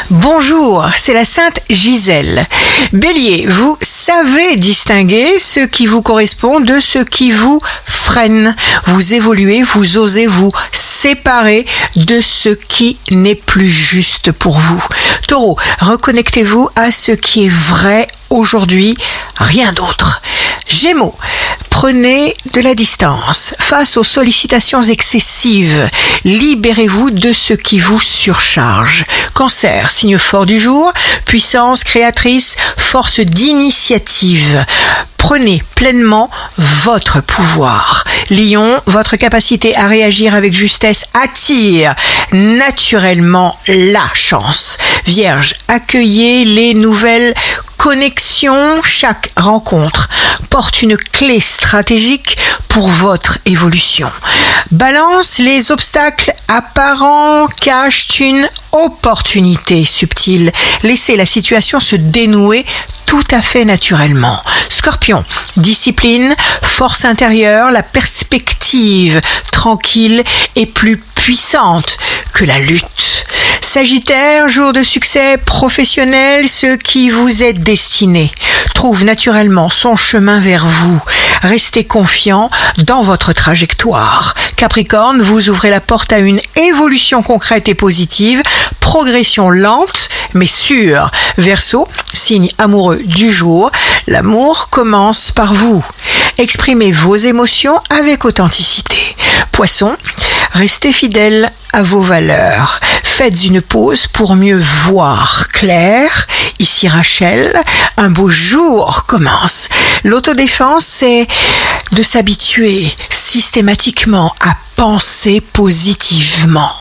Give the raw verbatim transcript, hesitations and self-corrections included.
Bonjour, c'est la Sainte Gisèle. Bélier, vous savez distinguer ce qui vous correspond de ce qui vous freine. Vous évoluez, vous osez vous séparer de ce qui n'est plus juste pour vous. Taureau, reconnectez-vous à ce qui est vrai aujourd'hui, rien d'autre. Gémeaux, prenez de la distance face aux sollicitations excessives. Libérez-vous de ce qui vous surcharge. Cancer, signe fort du jour, puissance créatrice, force d'initiative. Prenez pleinement votre pouvoir. Lion, votre capacité à réagir avec justesse attire naturellement la chance. Vierge, accueillez les nouvelles connexions. Chaque rencontre porte une clé stratégique pour votre évolution. Balance, les obstacles apparents cachent une opportunité subtile. Laissez la situation se dénouer tout à fait naturellement. Scorpion, discipline, force intérieure, la perspective tranquille est plus puissante que la lutte. Sagittaire, jour de succès professionnel, ce qui vous est destiné trouve naturellement son chemin vers vous. Restez confiant dans votre trajectoire. Capricorne, vous ouvrez la porte à une évolution concrète et positive, progression lente mais sûre. Verseau, signe amoureux du jour, l'amour commence par vous. Exprimez vos émotions avec authenticité. Poisson, restez fidèle à vos valeurs. Faites une pause pour mieux voir clair. Ici Rachel, un beau jour commence. L'autodéfense, c'est de s'habituer systématiquement à penser positivement.